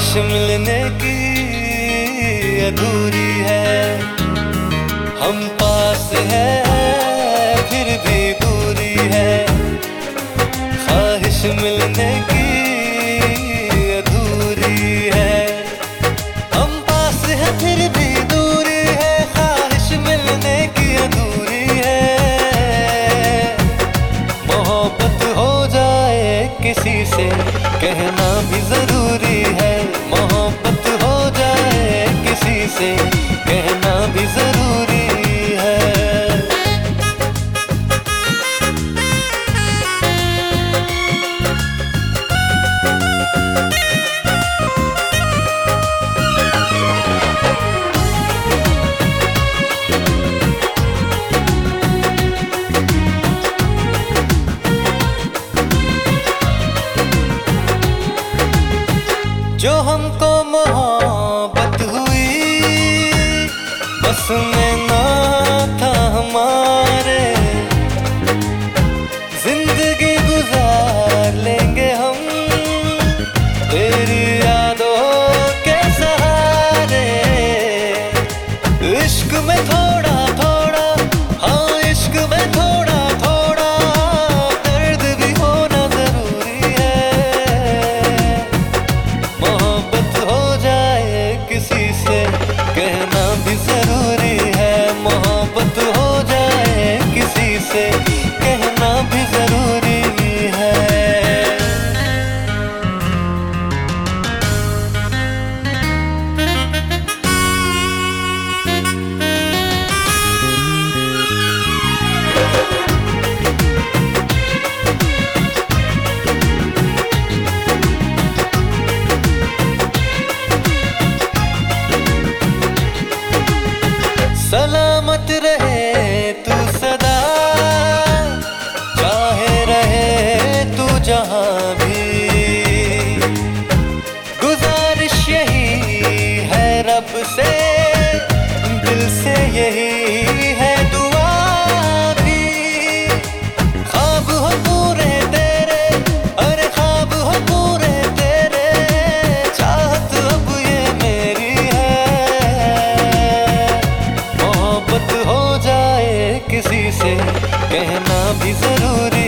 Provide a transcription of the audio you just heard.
मिलने की अधूरी है, हम पास हैं फिर भी दूरी है। ख्वाहिश मिलने की अधूरी है, हम पास हैं फिर भी दूरी है। ख्वाहिश मिलने की अधूरी है। मोहब्बत हो जाए किसी से कहना भी जरूरी है। मोहब्बत हो जाए किसी से कहना भी जरूरी है। जो हमको मोहब्बत हुई बस में ना था हमारे, जिंदगी गुजार लेंगे हम तेरी यादों के सहारे। इश्क में थोड़ा थोड़ा, हाँ इश्क में थोड़ा थोड़ा दर्द भी होना जरूरी है। मोहब्बत हो जाए किसी से कहना भी जरूरी है। मोहब्बत हो जाए किसी से कहना भी जरूरी है। सलामत रहे तू सदा, चाहे रहे तू जहां भी। गुजारिश यही है रब से, दिल से यही है दुआ भी। ख्वाब हो पूरे तेरे, अरे ख्वाब हो पूरे तेरे, चाहत अब ये मेरी है। मोहब्बत हो जाए किसी से कहना भी जरूरी